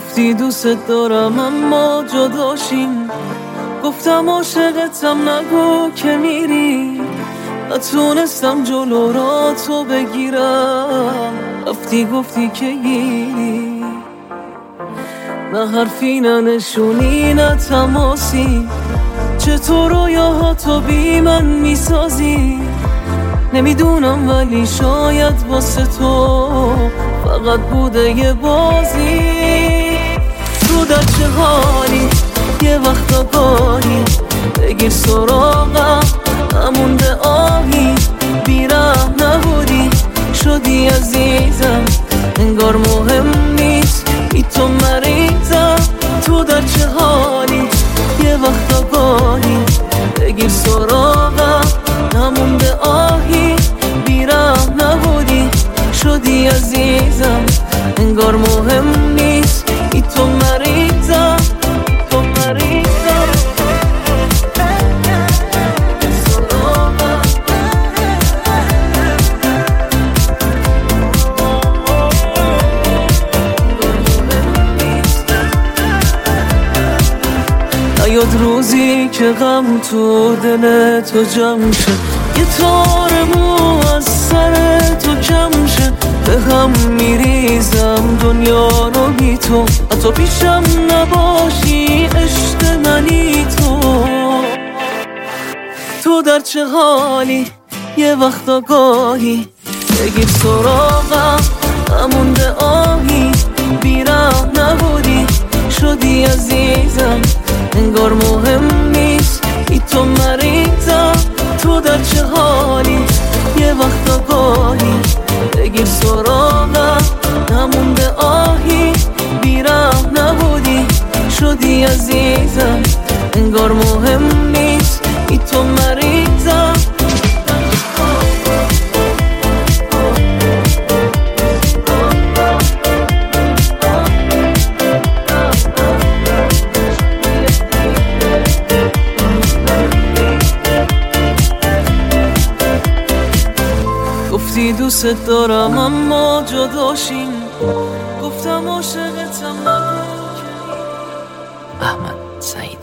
گفتی دوست دارم اما جداشیم، گفتم عاشقتم نگو که میری، نتونستم جلو را تو بگیرم، رفتی گفتی که گیری. نه حرفی نه نشونی نه تماسی، چطور رویاهاتو بی من میسازی؟ نمیدونم ولی شاید واسه تو فقط بوده یه بازی. تو در چه حالی؟ یه وقت آگاهی بگیر سراغم، نمونده آهی، بیرم نبودی شدی عزیزم، انگار مهم نیست بی تو مریضم. تو در چه حالی؟ یه وقت آگاهی بگیر سراغم، نمونده آهی، بیرم نبودی شدی عزیزم، انگار مهم نیست بی تو مریضم، تو مریضم. نیاد روزی که غم تو دل تو جمع شه، یه تار مو از سر تو کم شه، به هم میریزم دنیا رو بی تو، حتی پیشم نباشی عشق منی تو. تو در چه حالی؟ یه وقت آگاهی بگیر سراغم، نمونده آهی، بیرم نبودی شدی عزیزم، انگار مهم نیست بی تو مریضم. تو در چه حالی؟ یه وقت آگاهی بگیر سراغم، نمونده آهی، بیرم نبودی شدی عزیزم، انگار مهم نیست بی تو مریضم. گفتی دوست دارم اما جداشیم، گفتم عاشقتم نگو که. احمد سعید